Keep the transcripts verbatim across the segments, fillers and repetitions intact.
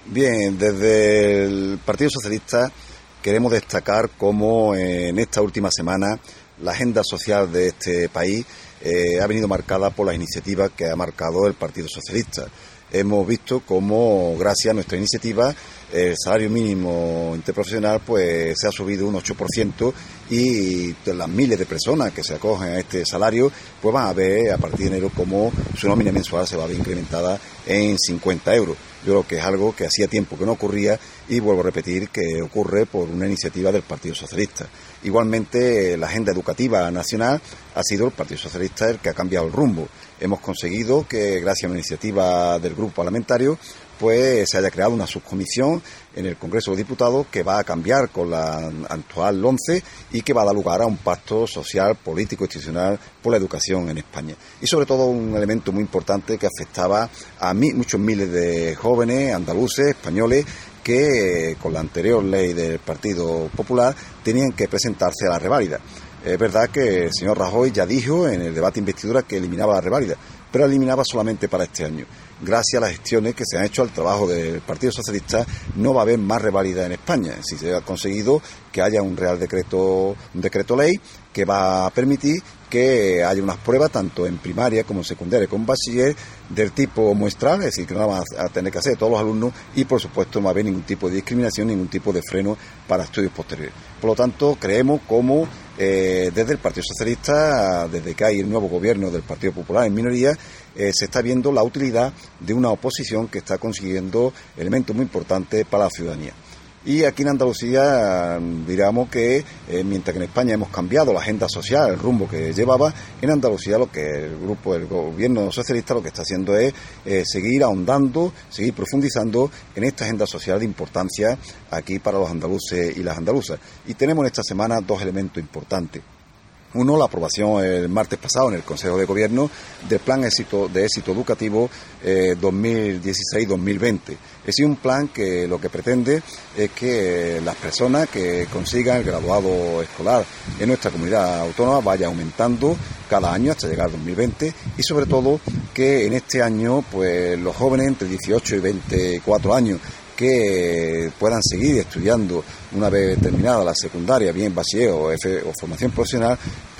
Bien, desde el Partido Socialista queremos destacar cómo eh, en esta última semana la agenda social de este país eh, ha venido marcada por las iniciativas que ha marcado el Partido Socialista. Hemos visto cómo, gracias a nuestra iniciativa, el salario mínimo interprofesional pues se ha subido un ocho por ciento y las miles de personas que se acogen a este salario pues van a ver a partir de enero cómo su nómina mensual se va a ver incrementada en cincuenta euros. Yo creo que es algo que hacía tiempo que no ocurría y vuelvo a repetir que ocurre por una iniciativa del Partido Socialista. Igualmente, la agenda educativa nacional ha sido el Partido Socialista el que ha cambiado el rumbo. Hemos conseguido que, gracias a una iniciativa del grupo parlamentario, pues se haya creado una subcomisión en el Congreso de los Diputados que va a cambiar con la actual LOMCE y que va a dar lugar a un pacto social, político, institucional por la educación en España. Y sobre todo un elemento muy importante que afectaba a mí, muchos miles de jóvenes andaluces, españoles, que con la anterior ley del Partido Popular tenían que presentarse a la reválida. Es verdad que el señor Rajoy ya dijo en el debate de investidura que eliminaba la reválida, pero la eliminaba solamente para este año. Gracias a las gestiones que se han hecho al trabajo del Partido Socialista, no va a haber más reválida en España. Si se ha conseguido que haya un real decreto, un decreto ley que va a permitir que haya unas pruebas tanto en primaria como en secundaria como en bachiller del tipo muestral, es decir, que no van a tener que hacer todos los alumnos y por supuesto no va a haber ningún tipo de discriminación, ningún tipo de freno para estudios posteriores. Por lo tanto, creemos como eh, desde el Partido Socialista, desde que hay el nuevo gobierno del Partido Popular en minoría, eh, se está viendo la utilidad de una oposición que está consiguiendo elementos muy importantes para la ciudadanía. Y aquí en Andalucía, digamos que eh, mientras que en España hemos cambiado la agenda social, el rumbo que llevaba, en Andalucía lo que el grupo del gobierno socialista lo que está haciendo es eh, seguir ahondando, seguir profundizando en esta agenda social de importancia aquí para los andaluces y las andaluzas. Y tenemos en esta semana dos elementos importantes. Uno, la aprobación el martes pasado en el Consejo de Gobierno del Plan éxito, de Éxito Educativo eh, dos mil dieciséis dos mil veinte. Es un plan que lo que pretende es que las personas que consigan el graduado escolar en nuestra comunidad autónoma vaya aumentando cada año hasta llegar al dos mil veinte y sobre todo que en este año pues los jóvenes entre dieciocho y veinticuatro años que puedan seguir estudiando una vez terminada la secundaria, bien bachiller o, F, o formación profesional,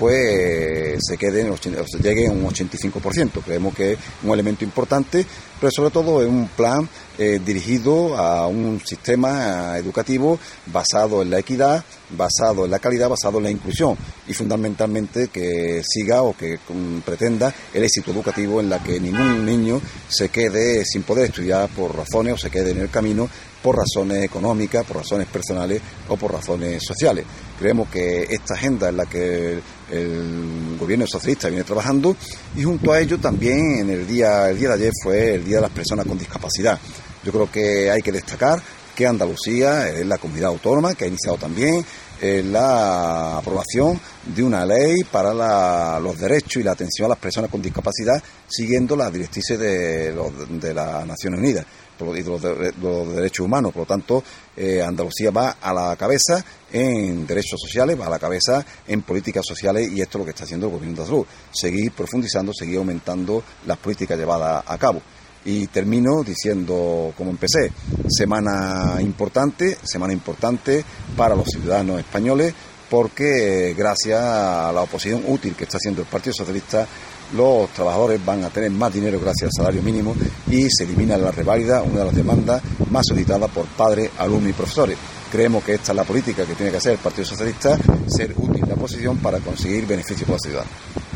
pues se queden, o se llegue a un ochenta y cinco por ciento. Creemos que es un elemento importante, pero sobre todo es un plan eh, dirigido a un sistema educativo basado en la equidad, basado en la calidad, basado en la inclusión y fundamentalmente que siga o que um, pretenda el éxito educativo en la que ningún niño se quede sin poder estudiar por razones o se quede en el camino por razones económicas, por razones personales o por razones sociales. Creemos que esta agenda es la que el, el gobierno socialista viene trabajando y junto a ello también en el día, el día de ayer fue el Día de las Personas con Discapacidad. Yo creo que hay que destacar que Andalucía es la comunidad autónoma que ha iniciado también eh, la aprobación de una ley para la, los derechos y la atención a las personas con discapacidad siguiendo las directrices de, los, de las Naciones Unidas y de los, de los derechos humanos. Por lo tanto, eh, Andalucía va a la cabeza en derechos sociales, va a la cabeza en políticas sociales y esto es lo que está haciendo el gobierno de Andaluz, seguir profundizando, seguir aumentando las políticas llevadas a cabo. Y termino diciendo, como empecé, semana importante, semana importante para los ciudadanos españoles, porque gracias a la oposición útil que está haciendo el Partido Socialista, los trabajadores van a tener más dinero gracias al salario mínimo y se elimina la reválida, una de las demandas más solicitadas por padres, alumnos y profesores. Creemos que esta es la política que tiene que hacer el Partido Socialista, ser útil la oposición para conseguir beneficios para los ciudadanos.